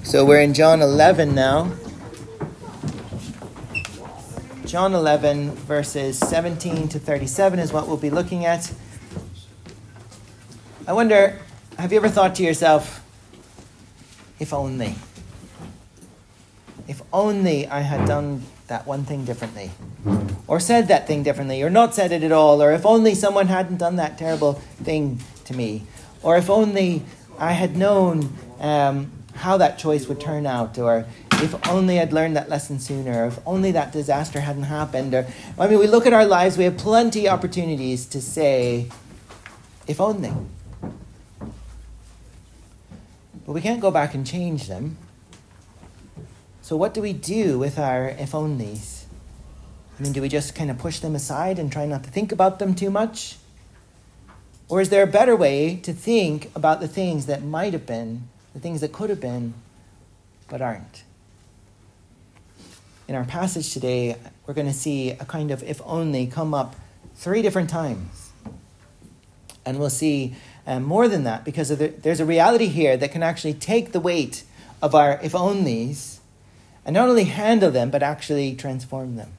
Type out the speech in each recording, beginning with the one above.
So we're in John 11 now. John 11 verses 17 to 37 is what we'll be looking at. I wonder, have you ever thought to yourself, if only I had done that one thing differently, or said that thing differently, or not said it at all, or if only someone hadn't done that terrible thing to me, or if only I had known how that choice would turn out, or if only I'd learned that lesson sooner, or if only that disaster hadn't happened. We look at our lives, we have plenty of opportunities to say, if only. But we can't go back and change them. So what do we do with our if onlys? Do we just kind of push them aside and try not to think about them too much? Or is there a better way to think about the things that might have been, the things that could have been, but aren't? In our passage today, we're going to see a kind of if only come up 3 different times. And we'll see more than that, because there's a reality here that can actually take the weight of our if onlys and not only handle them, but actually transform them.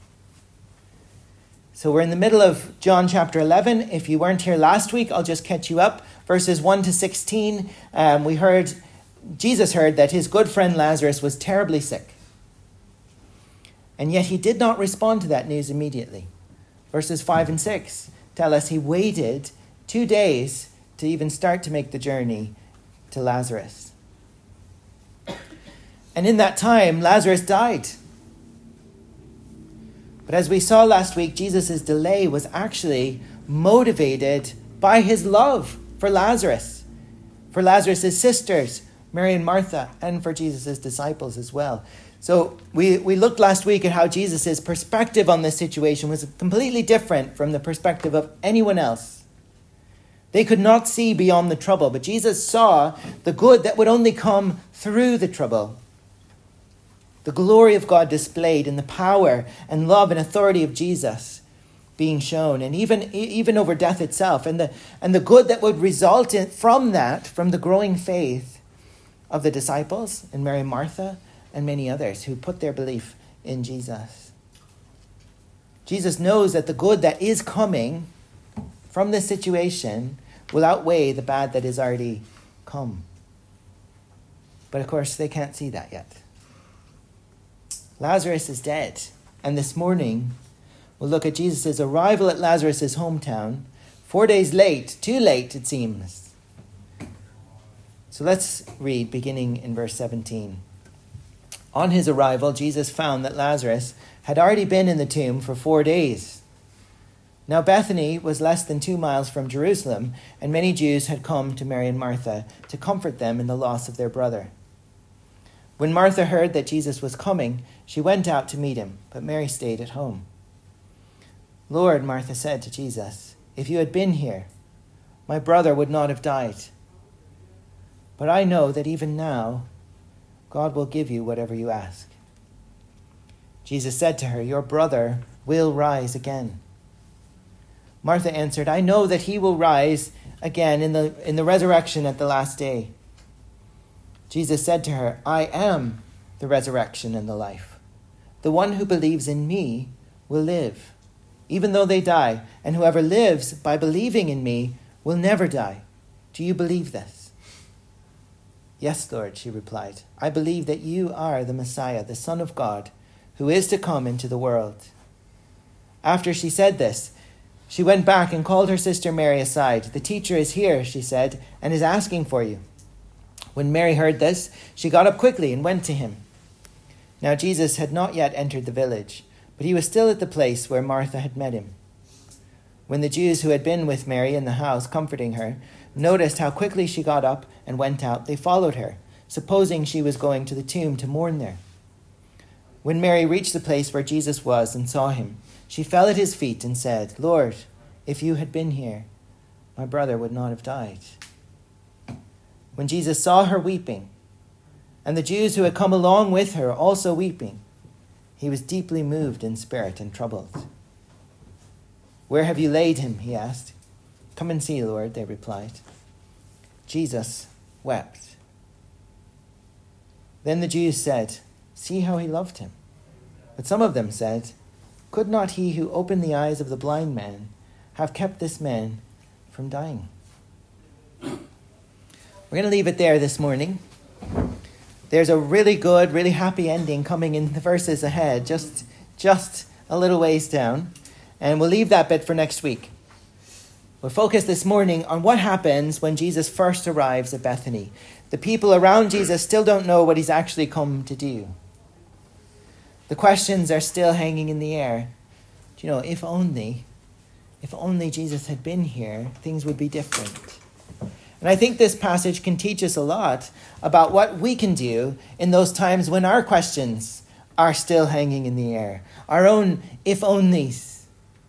So we're in the middle of John chapter 11. If you weren't here last week, I'll just catch you up. Verses 1 to 16, Jesus heard that his good friend Lazarus was terribly sick. And yet he did not respond to that news immediately. Verses 5 and 6 tell us he waited 2 days to even start to make the journey to Lazarus. And in that time, Lazarus died. But as we saw last week, Jesus' delay was actually motivated by his love for Lazarus, for Lazarus' sisters, Mary and Martha, and for Jesus' disciples as well. So we looked last week at how Jesus' perspective on this situation was completely different from the perspective of anyone else. They could not see beyond the trouble, but Jesus saw the good that would only come through the trouble. The glory of God displayed in the power and love and authority of Jesus being shown, and even over death itself, and the good that would result from the growing faith of the disciples and Mary and Martha and many others who put their belief in Jesus. Jesus knows that the good that is coming from this situation will outweigh the bad that is already come. But of course, they can't see that yet. Lazarus is dead, and this morning we'll look at Jesus' arrival at Lazarus' hometown, 4 days late, too late it seems. So let's read beginning in verse 17. On his arrival, Jesus found that Lazarus had already been in the tomb for 4 days. Now Bethany was less than 2 miles from Jerusalem, and many Jews had come to Mary and Martha to comfort them in the loss of their brother. When Martha heard that Jesus was coming, she went out to meet him, but Mary stayed at home. Lord, Martha said to Jesus, if you had been here, my brother would not have died. But I know that even now, God will give you whatever you ask. Jesus said to her, your brother will rise again. Martha answered, I know that he will rise again in the resurrection at the last day. Jesus said to her, I am the resurrection and the life. The one who believes in me will live, even though they die, and whoever lives by believing in me will never die. Do you believe this? Yes, Lord, she replied. I believe that you are the Messiah, the Son of God, who is to come into the world. After she said this, she went back and called her sister Mary aside. The teacher is here, she said, and is asking for you. When Mary heard this, she got up quickly and went to him. Now Jesus had not yet entered the village, but he was still at the place where Martha had met him. When the Jews who had been with Mary in the house comforting her noticed how quickly she got up and went out, they followed her, supposing she was going to the tomb to mourn there. When Mary reached the place where Jesus was and saw him, she fell at his feet and said, Lord, if you had been here, my brother would not have died. When Jesus saw her weeping, and the Jews who had come along with her also weeping, he was deeply moved in spirit and troubled. Where have you laid him? He asked. Come and see, Lord, they replied. Jesus wept. Then the Jews said, "See how he loved him." But some of them said, "Could not he who opened the eyes of the blind man have kept this man from dying?" We're going to leave it there this morning. There's a really good, really happy ending coming in the verses ahead, just a little ways down. And we'll leave that bit for next week. We're focused this morning on what happens when Jesus first arrives at Bethany. The people around Jesus still don't know what he's actually come to do. The questions are still hanging in the air. Do you know, if only Jesus had been here, things would be different. And I think this passage can teach us a lot about what we can do in those times when our questions are still hanging in the air. Our own if-onlys.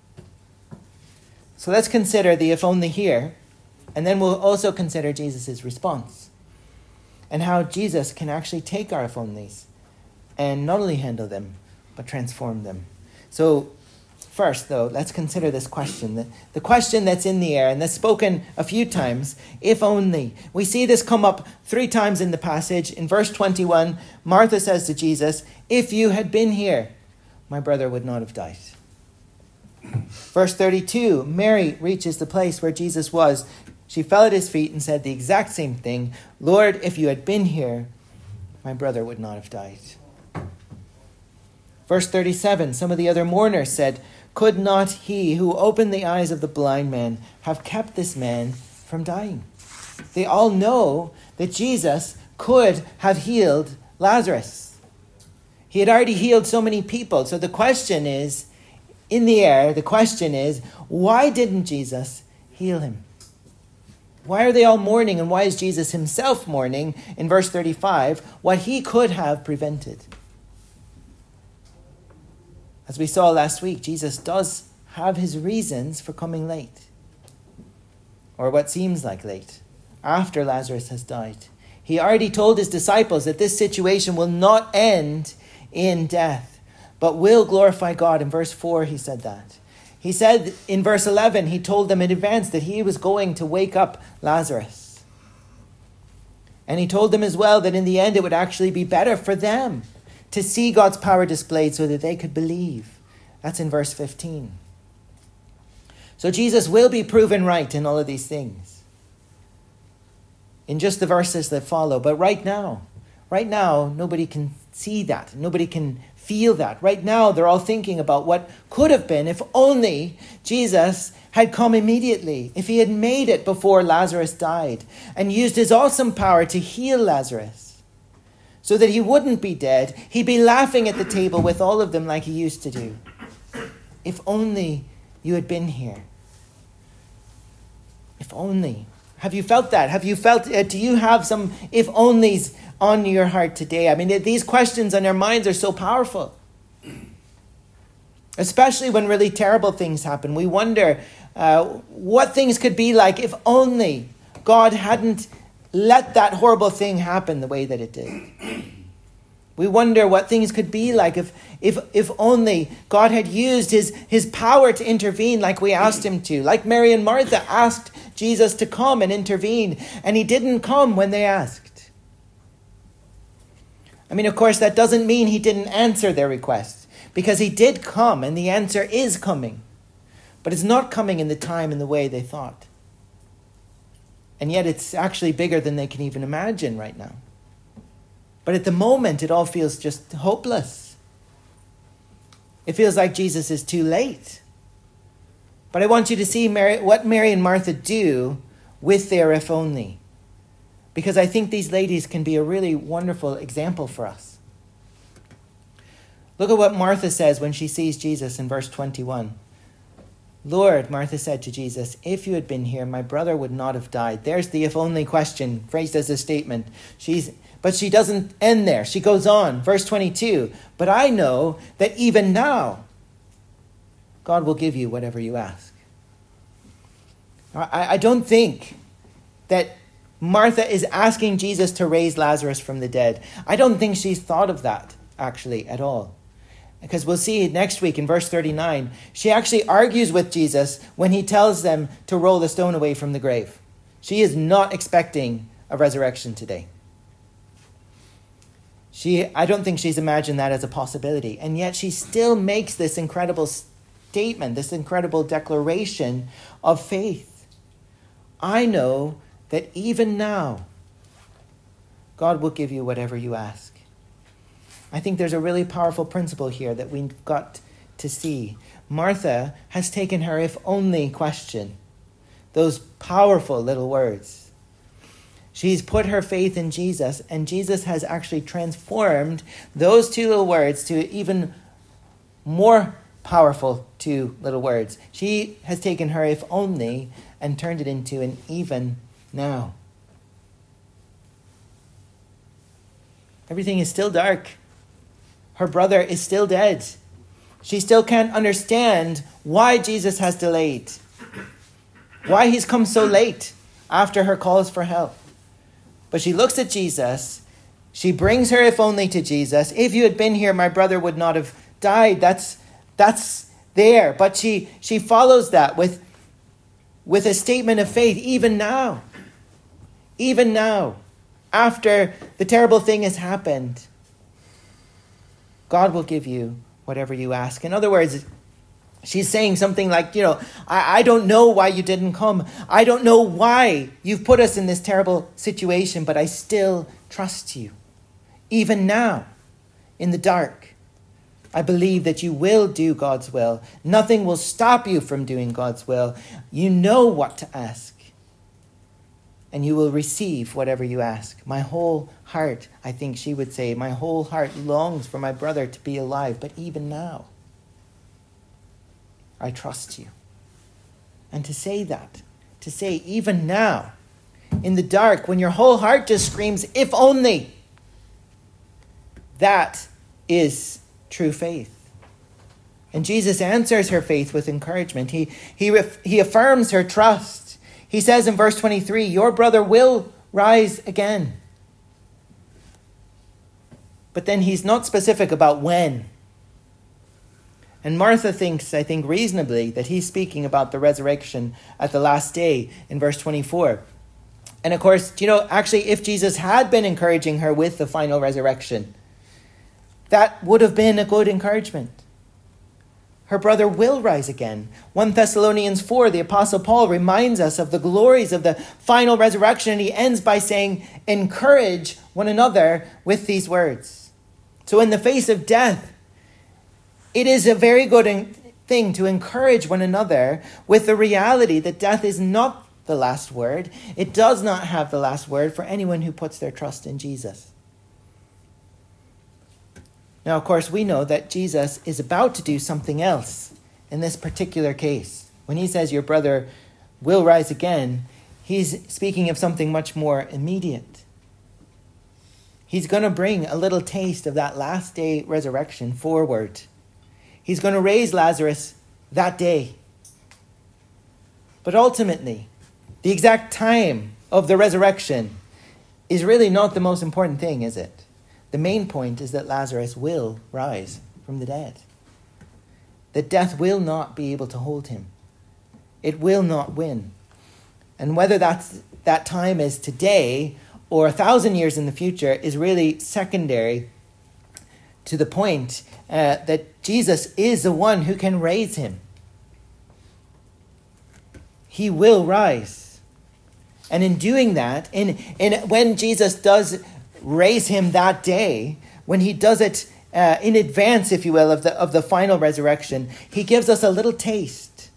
So let's consider the if-only here, and then we'll also consider Jesus' response and how Jesus can actually take our if-onlys and not only handle them, but transform them. So first, though, let's consider this question, the question that's in the air and that's spoken a few times, if only. We see this come up 3 times in the passage. In verse 21, Martha says to Jesus, "If you had been here, my brother would not have died." Verse 32, Mary reaches the place where Jesus was. She fell at his feet and said the exact same thing. "Lord, if you had been here, my brother would not have died." Verse 37, some of the other mourners said, "Could not he who opened the eyes of the blind man have kept this man from dying?" They all know that Jesus could have healed Lazarus. He had already healed so many people. So the question is, in the air, the question is, why didn't Jesus heal him? Why are they all mourning, and why is Jesus himself mourning in verse 35, what he could have prevented? As we saw last week, Jesus does have his reasons for coming late, or what seems like late, after Lazarus has died. He already told his disciples that this situation will not end in death, but will glorify God. In verse 4, he said that. He said in verse 11, he told them in advance that he was going to wake up Lazarus. And he told them as well that in the end it would actually be better for them to see God's power displayed so that they could believe. That's in verse 15. So Jesus will be proven right in all of these things, in just the verses that follow. But right now, nobody can see that. Nobody can feel that. Right now, they're all thinking about what could have been if only Jesus had come immediately, if he had made it before Lazarus died and used his awesome power to heal Lazarus so that he wouldn't be dead. He'd be laughing at the table with all of them like he used to do. If only you had been here. If only. Have you felt that? Have you felt, do you have some if onlys on your heart today? I mean, these questions on our minds are so powerful. Especially when really terrible things happen. We wonder what things could be like if only God hadn't let that horrible thing happen the way that it did. We wonder what things could be like if only God had used his power to intervene like we asked him to. Like Mary and Martha asked Jesus to come and intervene, and he didn't come when they asked. I mean, of course, that doesn't mean he didn't answer their request, because he did come, and the answer is coming. But it's not coming in the time and the way they thought. And yet it's actually bigger than they can even imagine right now. But at the moment, it all feels just hopeless. It feels like Jesus is too late. But I want you to see what Mary and Martha do with their if only, because I think these ladies can be a really wonderful example for us. Look at what Martha says when she sees Jesus in verse 21. "Lord," Martha said to Jesus, "if you had been here, my brother would not have died." There's the if only question phrased as a statement. But she doesn't end there. She goes on. Verse 22, "But I know that even now, God will give you whatever you ask." I don't think that Martha is asking Jesus to raise Lazarus from the dead. I don't think she's thought of that, actually, at all. Because we'll see next week in verse 39, she actually argues with Jesus when he tells them to roll the stone away from the grave. She is not expecting a resurrection today. I don't think she's imagined that as a possibility. And yet she still makes this incredible statement, this incredible declaration of faith. I know that even now, God will give you whatever you ask. I think there's a really powerful principle here that we've got to see. Martha has taken her if only question, those powerful little words. She's put her faith in Jesus, and Jesus has actually transformed those two little words to even more powerful two little words. She has taken her if only and turned it into an even now. Everything is still dark. Her brother is still dead. She still can't understand why Jesus has delayed, why he's come so late after her calls for help. But she looks at Jesus. She brings her if only to Jesus. If you had been here, my brother would not have died. That's there. But she follows that with a statement of faith, even now, after the terrible thing has happened, God will give you whatever you ask. In other words, she's saying something like, I don't know why you didn't come. I don't know why you've put us in this terrible situation, but I still trust you. Even now, in the dark, I believe that you will do God's will. Nothing will stop you from doing God's will. You know what to ask, and you will receive whatever you ask. My whole heart, I think she would say, my whole heart longs for my brother to be alive, but even now, I trust you. And to say that, to say even now, in the dark, when your whole heart just screams, if only, that is true faith. And Jesus answers her faith with encouragement. He affirms her trust. He says in verse 23, your brother will rise again. But then he's not specific about when. And Martha thinks, I think reasonably, that he's speaking about the resurrection at the last day in verse 24. And of course, actually, if Jesus had been encouraging her with the final resurrection, that would have been a good encouragement. Her brother will rise again. 1 Thessalonians 4, the Apostle Paul reminds us of the glories of the final resurrection, and he ends by saying, encourage one another with these words. So in the face of death, it is a very good thing to encourage one another with the reality that death is not the last word. It does not have the last word for anyone who puts their trust in Jesus. Now, of course, we know that Jesus is about to do something else in this particular case. When he says your brother will rise again, he's speaking of something much more immediate. He's going to bring a little taste of that last day resurrection forward. He's going to raise Lazarus that day. But ultimately, the exact time of the resurrection is really not the most important thing, is it? The main point is that Lazarus will rise from the dead. That death will not be able to hold him. It will not win. And whether that time is today or 1,000 years in the future is really secondary to the point that Jesus is the one who can raise him. He will rise. And in doing that, when Jesus does raise him that day, when he does it in advance, if you will, of the final resurrection, he gives us a little taste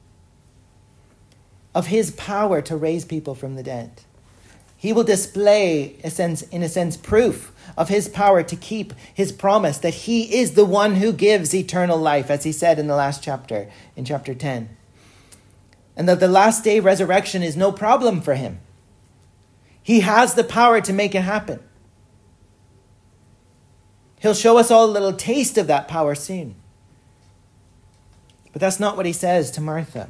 of his power to raise people from the dead. He will display, in a sense, proof of his power to keep his promise that he is the one who gives eternal life, as he said in the last chapter, in chapter 10. And that the last day resurrection is no problem for him. He has the power to make it happen. He'll show us all a little taste of that power soon. But that's not what he says to Martha.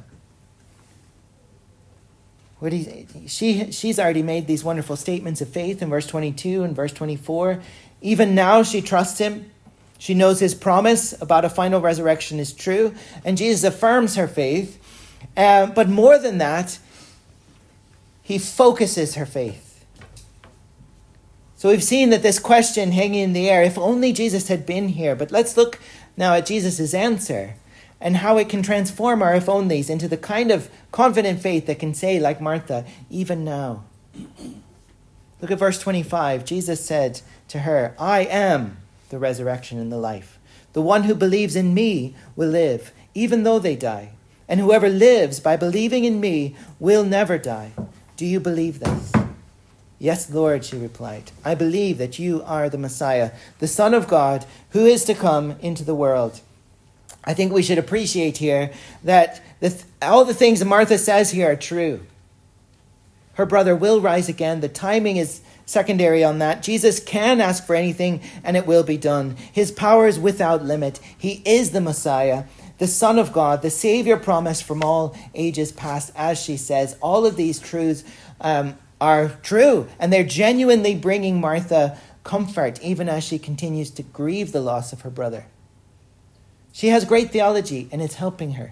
She's already made these wonderful statements of faith in verse 22 and verse 24. Even now she trusts him. She knows his promise about a final resurrection is true. And Jesus affirms her faith. But more than that, he focuses her faith. So we've seen that this question hanging in the air, if only Jesus had been here. But let's look now at Jesus' answer and how it can transform our if onlys into the kind of confident faith that can say, like Martha, even now. Look at verse 25. Jesus said to her, I am the resurrection and the life. The one who believes in me will live, even though they die. And whoever lives by believing in me will never die. Do you believe this? Yes, Lord, she replied. I believe that you are the Messiah, the Son of God, who is to come into the world. I think we should appreciate here that all the things Martha says here are true. Her brother will rise again. The timing is secondary on that. Jesus can ask for anything and it will be done. His power is without limit. He is the Messiah, the Son of God, the Savior promised from all ages past, as she says. All of these truths are true, and they're genuinely bringing Martha comfort, even as she continues to grieve the loss of her brother. She has great theology, and it's helping her.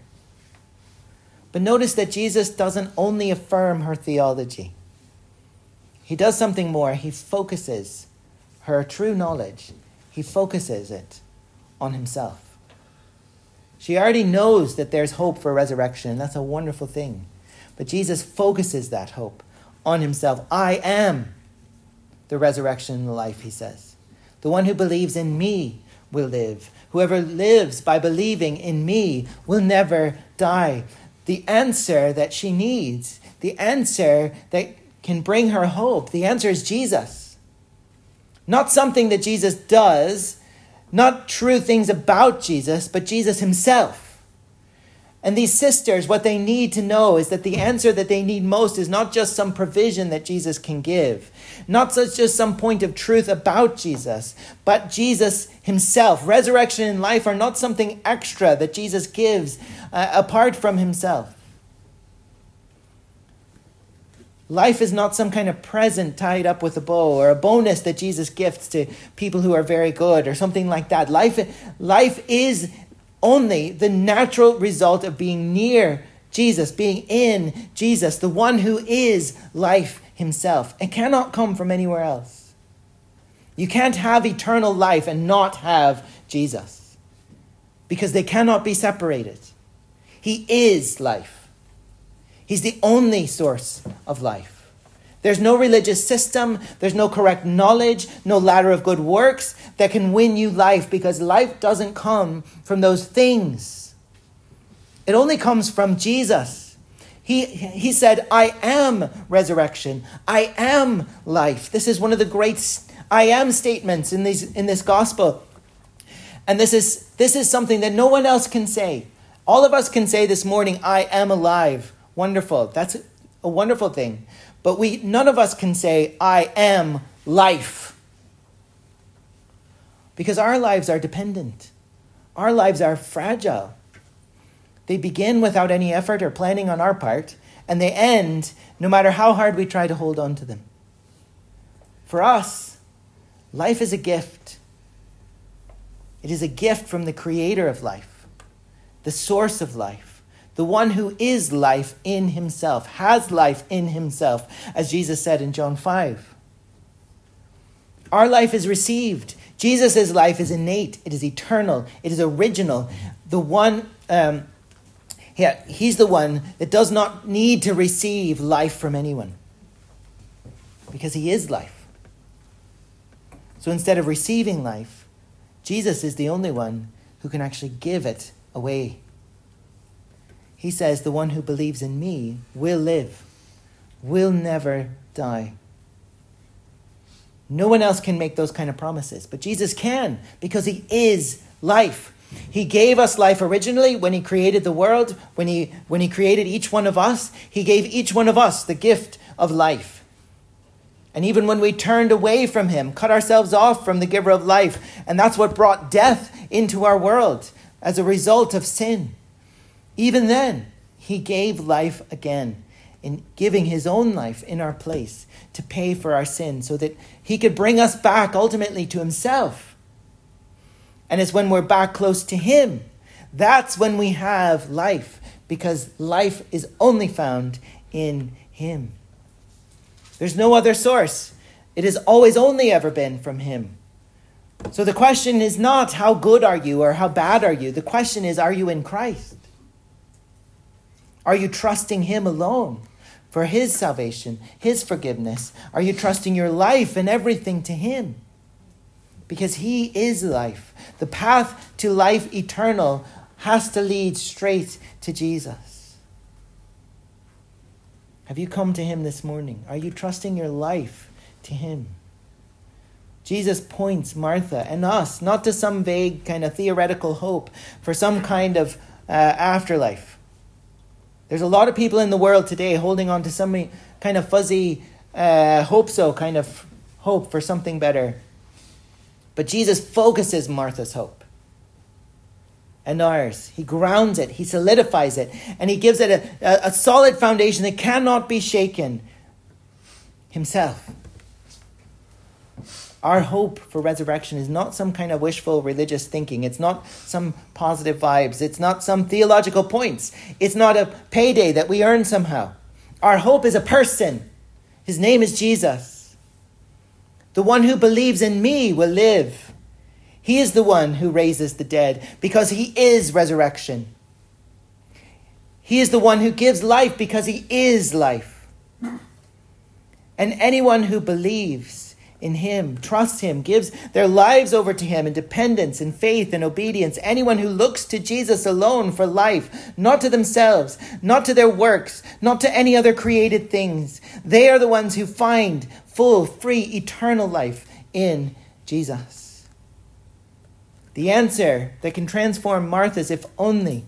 But notice that Jesus doesn't only affirm her theology. He does something more. He focuses her true knowledge. He focuses it on himself. She already knows that there's hope for resurrection, and that's a wonderful thing. But Jesus focuses that hope on himself. I am the resurrection and the life, he says. The one who believes in me will live. Whoever lives by believing in me will never die. The answer that she needs, the answer that can bring her hope, the answer is Jesus. Not something that Jesus does, not true things about Jesus, but Jesus himself. And these sisters, what they need to know is that the answer that they need most is not just some provision that Jesus can give, not just some point of truth about Jesus, but Jesus himself. Resurrection and life are not something extra that Jesus gives apart from himself. Life is not some kind of present tied up with a bow or a bonus that Jesus gifts to people who are very good or something like that. Life is only the natural result of being near Jesus, being in Jesus, the one who is life himself. It cannot come from anywhere else. You can't have eternal life and not have Jesus, because they cannot be separated. He is life. He's the only source of life. There's no religious system, there's no correct knowledge, no ladder of good works that can win you life, because life doesn't come from those things. It only comes from Jesus. He said, I am resurrection. I am life. This is one of the great I am statements in this gospel. And this is something that no one else can say. All of us can say this morning, I am alive. Wonderful. That's a wonderful thing. But none of us can say, I am life. Because our lives are dependent. Our lives are fragile. They begin without any effort or planning on our part, and they end no matter how hard we try to hold on to them. For us, life is a gift. It is a gift from the creator of life, the source of life. The one who is life in himself, has life in himself, as Jesus said in John 5. Our life is received. Jesus' life is innate. It is eternal. It is original. The one, he's the one that does not need to receive life from anyone, because he is life. So instead of receiving life, Jesus is the only one who can actually give it away. He says, the one who believes in me will live, will never die. No one else can make those kind of promises, but Jesus can, because he is life. He gave us life originally when he created the world, when he created each one of us. He gave each one of us the gift of life. And even when we turned away from him, cut ourselves off from the giver of life, and that's what brought death into our world as a result of sin. Even then, he gave life again in giving his own life in our place to pay for our sin so that he could bring us back ultimately to himself. And it's when we're back close to him, that's when we have life, because life is only found in him. There's no other source. It has always only ever been from him. So the question is not how good are you or how bad are you. The question is, are you in Christ? Are you trusting him alone for his salvation, his forgiveness? Are you trusting your life and everything to him? Because he is life. The path to life eternal has to lead straight to Jesus. Have you come to him this morning? Are you trusting your life to him? Jesus points Martha and us not to some vague kind of theoretical hope for some kind of afterlife. There's a lot of people in the world today holding on to some kind of fuzzy hope-so kind of hope for something better. But Jesus focuses Martha's hope and ours. He grounds it, he solidifies it, and he gives it a solid foundation that cannot be shaken himself. Our hope for resurrection is not some kind of wishful religious thinking. It's not some positive vibes. It's not some theological points. It's not a payday that we earn somehow. Our hope is a person. His name is Jesus. The one who believes in me will live. He is the one who raises the dead because he is resurrection. He is the one who gives life because he is life. And anyone who believes in him, trusts him, gives their lives over to him in dependence and faith and obedience. Anyone who looks to Jesus alone for life, not to themselves, not to their works, not to any other created things, they are the ones who find full, free, eternal life in Jesus. The answer that can transform Martha's if only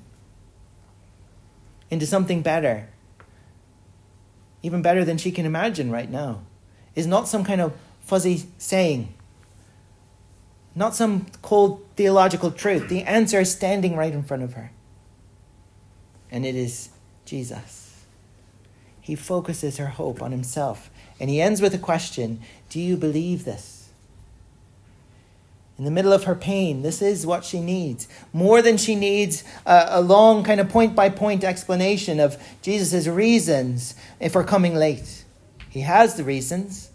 into something better, even better than she can imagine right now, is not some kind of fuzzy saying, not some cold theological truth. The answer is standing right in front of her. And it is Jesus. He focuses her hope on himself. And he ends with a question: do you believe this? In the middle of her pain, this is what she needs. More than she needs a long kind of point-by-point explanation of Jesus' reasons for coming late. He has the reasons.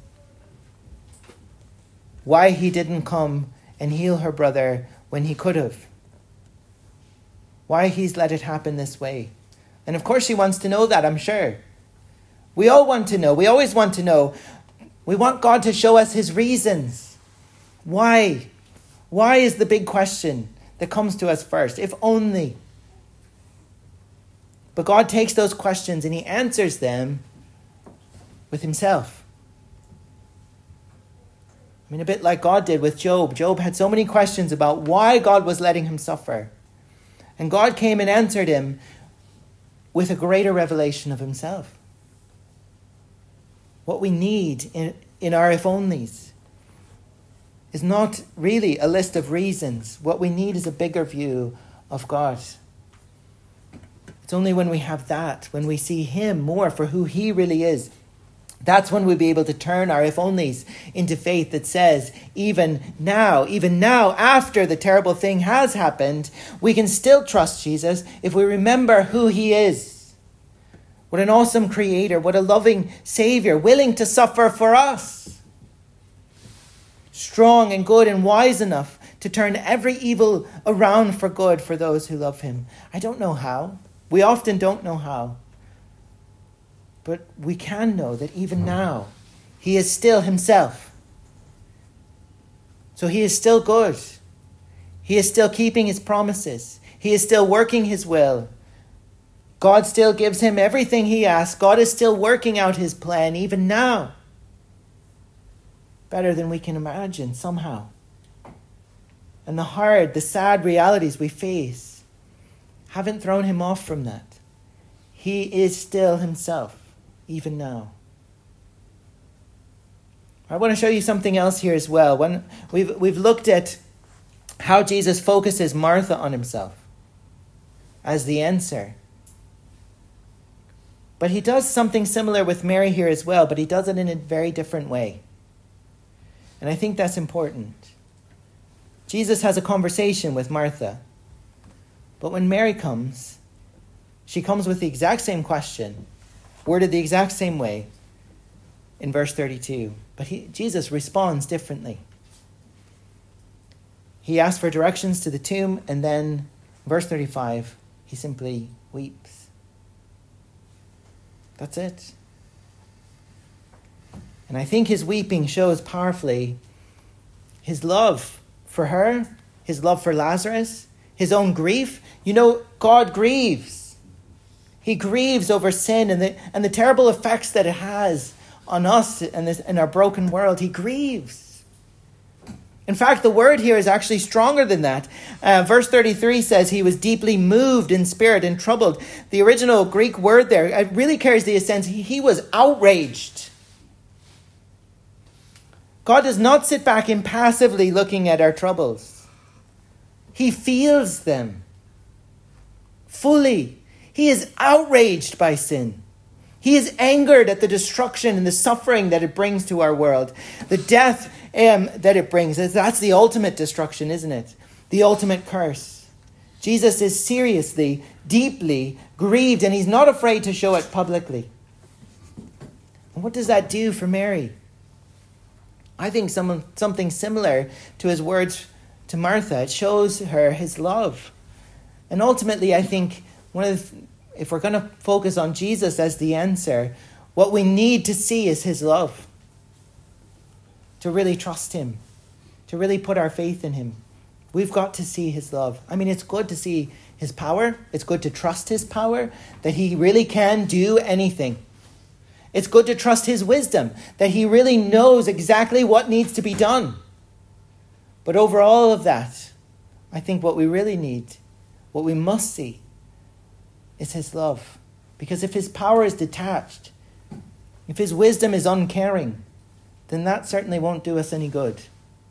Why he didn't come and heal her brother when he could have. Why he's let it happen this way. And of course she wants to know that, I'm sure. We all want to know. We always want to know. We want God to show us his reasons. Why? Why is the big question that comes to us first? If only. But God takes those questions and he answers them with himself. I mean, a bit like God did with Job. Job had so many questions about why God was letting him suffer. And God came and answered him with a greater revelation of himself. What we need in our if-onlys is not really a list of reasons. What we need is a bigger view of God. It's only when we have that, when we see him more for who he really is, that's when we'll be able to turn our if-onlys into faith that says, even now, after the terrible thing has happened, we can still trust Jesus if we remember who he is. What an awesome creator, what a loving savior, willing to suffer for us. Strong and good and wise enough to turn every evil around for good for those who love him. I don't know how. We often don't know how. But we can know that even now, he is still himself. So he is still good. He is still keeping his promises. He is still working his will. God still gives him everything he asks. God is still working out his plan even now. Better than we can imagine somehow. And the hard, the sad realities we face haven't thrown him off from that. He is still himself. Even now. I want to show you something else here as well. When we've looked at how Jesus focuses Martha on himself as the answer. But he does something similar with Mary here as well, but he does it in a very different way. And I think that's important. Jesus has a conversation with Martha. But when Mary comes, she comes with the exact same question, worded the exact same way. in verse 32. But Jesus responds differently. He asks for directions to the tomb, and then, verse 35, he simply weeps. That's it. And I think his weeping shows powerfully his love for her, his love for Lazarus, his own grief. You know, God grieves. He grieves over sin and the terrible effects that it has on us and in our broken world. He grieves. In fact, the word here is actually stronger than that. Verse 33 says he was deeply moved in spirit and troubled. The original Greek word there, it really carries the sense he was outraged. God does not sit back impassively looking at our troubles. He feels them fully. He is outraged by sin. He is angered at the destruction and the suffering that it brings to our world. The death that it brings. That's the ultimate destruction, isn't it? The ultimate curse. Jesus is seriously, deeply grieved, and he's not afraid to show it publicly. And what does that do for Mary? I think something similar to his words to Martha. It shows her his love. And ultimately, I think if we're going to focus on Jesus as the answer, what we need to see is his love. To really trust him. To really put our faith in him. We've got to see his love. I mean, it's good to see his power. It's good to trust his power, that he really can do anything. It's good to trust his wisdom, that he really knows exactly what needs to be done. But over all of that, I think what we really need, what we must see, is his love. Because if his power is detached, if his wisdom is uncaring, then that certainly won't do us any good.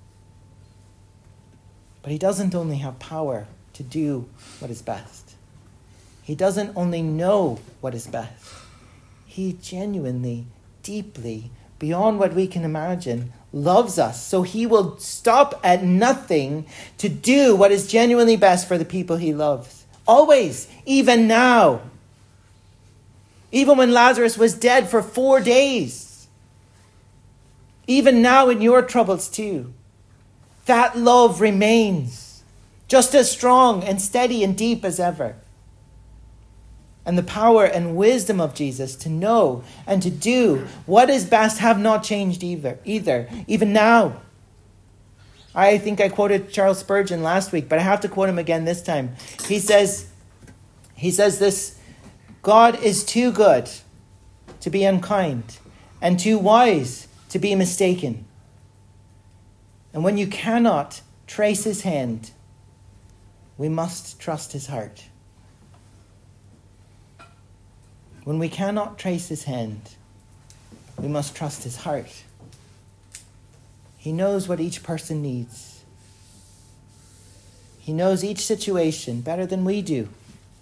But he doesn't only have power to do what is best. He doesn't only know what is best. He genuinely, deeply, beyond what we can imagine, loves us. So he will stop at nothing to do what is genuinely best for the people he loves. Always, even now. Even when Lazarus was dead for 4 days. Even now in your troubles too. That love remains just as strong and steady and deep as ever. And the power and wisdom of Jesus to know and to do what is best have not changed either, even now. I think I quoted Charles Spurgeon last week, but I have to quote him again this time. He says this: God is too good to be unkind and too wise to be mistaken. And when you cannot trace his hand, we must trust his heart. When we cannot trace his hand, we must trust his heart. He knows what each person needs. He knows each situation better than we do.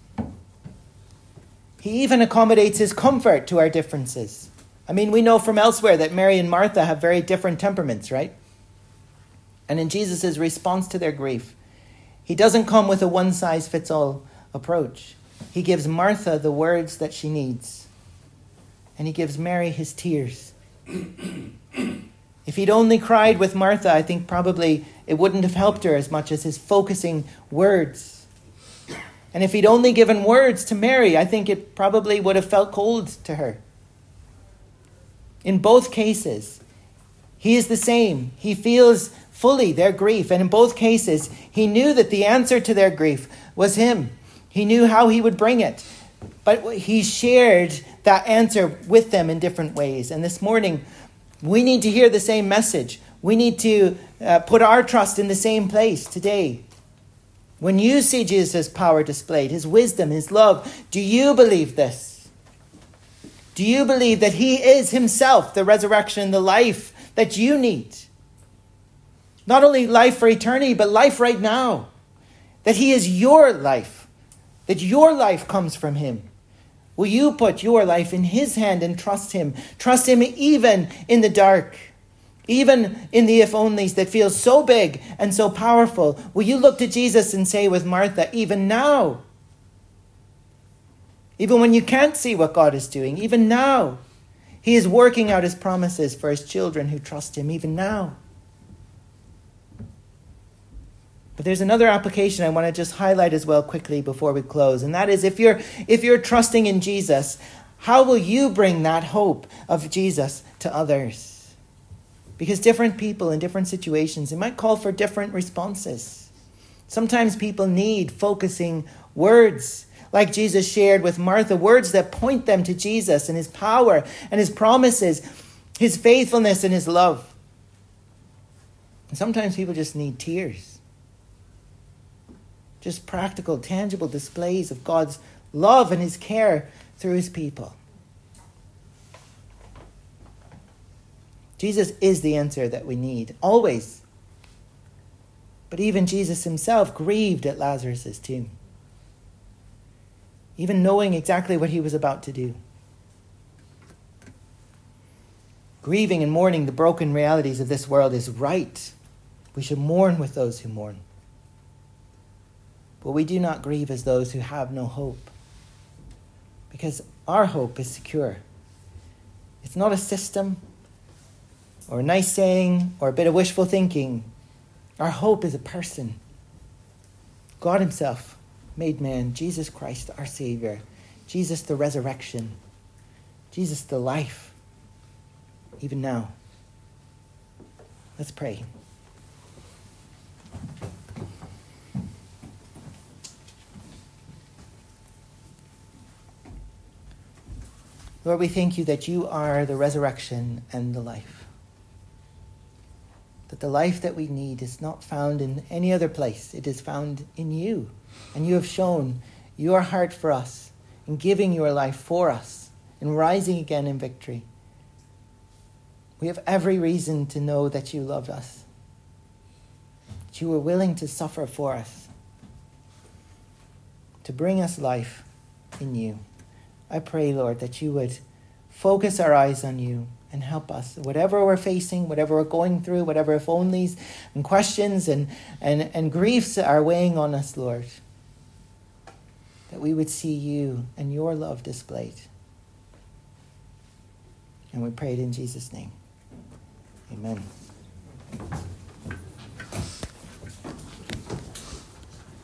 He even accommodates his comfort to our differences. I mean, we know from elsewhere that Mary and Martha have very different temperaments, right? And in Jesus' response to their grief, he doesn't come with a one-size-fits-all approach. He gives Martha the words that she needs. And he gives Mary his tears. If he'd only cried with Martha, I think probably it wouldn't have helped her as much as his focusing words. And if he'd only given words to Mary, I think it probably would have felt cold to her. In both cases, he is the same. He feels fully their grief. And in both cases, he knew that the answer to their grief was him. He knew how he would bring it. But he shared that answer with them in different ways. And this morning, we need to hear the same message. We need to put our trust in the same place today. When you see Jesus' power displayed, his wisdom, his love, do you believe this? Do you believe that he is himself the resurrection and the life that you need? Not only life for eternity, but life right now. That he is your life. That your life comes from him. Will you put your life in his hand and trust him? Trust him even in the dark. Even in the if-onlys that feel so big and so powerful. Will you look to Jesus and say with Martha, even now? Even when you can't see what God is doing, even now, He is working out his promises for his children who trust him even now. But there's another application I want to just highlight as well quickly before we close. And that is, if you're trusting in Jesus, how will you bring that hope of Jesus to others? Because different people in different situations, it might call for different responses. Sometimes people need focusing words, like Jesus shared with Martha, words that point them to Jesus and his power and his promises, his faithfulness and his love. And sometimes people just need tears. Just practical, tangible displays of God's love and his care through his people. Jesus is the answer that we need, always. But even Jesus himself grieved at Lazarus' tomb, even knowing exactly what he was about to do. Grieving and mourning the broken realities of this world is right. We should mourn with those who mourn. But we do not grieve as those who have no hope, because our hope is secure. It's not a system or a nice saying or a bit of wishful thinking. Our hope is a person. God himself made man, Jesus Christ, our Savior, Jesus the resurrection, Jesus the life, even now. Let's pray. Lord, we thank you that you are the resurrection and the life. That the life that we need is not found in any other place. It is found in you. And you have shown your heart for us in giving your life for us and rising again in victory. We have every reason to know that you loved us, that you were willing to suffer for us, to bring us life in you. I pray, Lord, that you would focus our eyes on you and help us. Whatever we're facing, whatever we're going through, whatever if onlys and questions and griefs are weighing on us, Lord, that we would see you and your love displayed. And we pray it in Jesus' name. Amen.